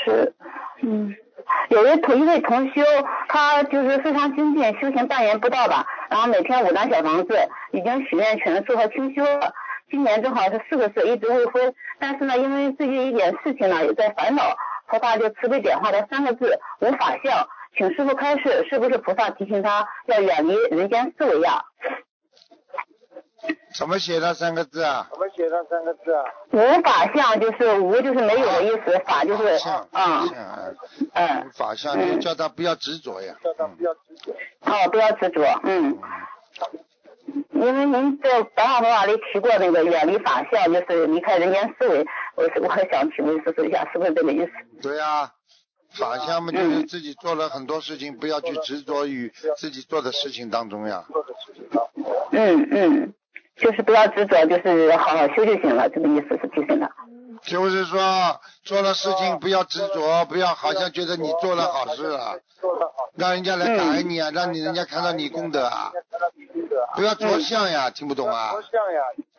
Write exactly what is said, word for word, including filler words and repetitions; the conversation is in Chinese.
是，嗯，有一同一位同修，他就是非常精进，修行半年不到吧，然后每天五张小房子，已经许愿全素和清修了。今年正好是四十岁，一直未婚，但是呢，因为最近一点事情呢，也在烦恼，菩萨就慈悲点化了三个字：无法相。请师父开示，是不是菩萨提醒他要远离人间思维呀？ 怎么写的三个字啊？怎么写的三个字啊？ 无法相就是无就是没有的意思，法就是啊， 嗯嗯， 法相就叫他不要执着呀。叫他不要执着。 哦，不要执着，嗯。因为您在白话佛法里提过那个远离法相，就是离开人间思维，我我还想请问师父一下，是不是这个意思？ 对啊，法相嘛就是自己做了很多事情，嗯、不要去执着于自己做的事情当中呀。 嗯嗯，就是不要执着，就是好好修就行了，这个意思是提醒的。 就是说做了事情不要执着，不要好像觉得你做了好事啊，让人家来感恩你啊，嗯、让你人家看到你功德啊，不要着相呀，嗯、听不懂啊？